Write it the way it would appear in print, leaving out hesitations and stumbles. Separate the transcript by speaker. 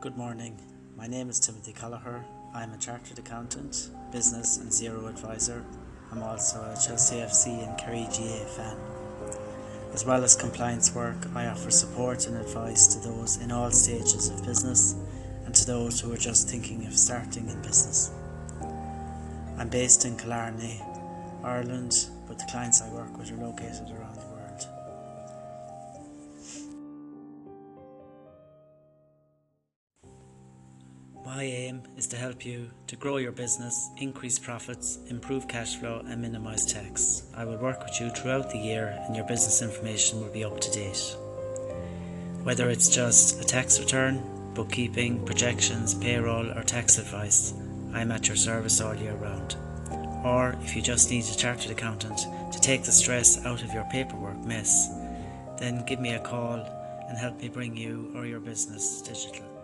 Speaker 1: Good morning. My name is Timothy Kelleher. I'm a chartered accountant, business and zero advisor. I'm also a Chelsea FC and Kerry GA fan. As well as compliance work, I offer support and advice to those in all stages of business and to those who are just thinking of starting in business. I'm based in Killarney, Ireland, but the clients I work with are located around the world. My aim is to help you to grow your business, increase profits, improve cash flow and minimise tax. I will work with you throughout the year and your business information will be up to date. Whether it's just a tax return, bookkeeping, projections, payroll or tax advice, I'm at your service all year round. Or if you just need a chartered accountant to take the stress out of your paperwork mess, then give me a call and help me bring you or your business digital.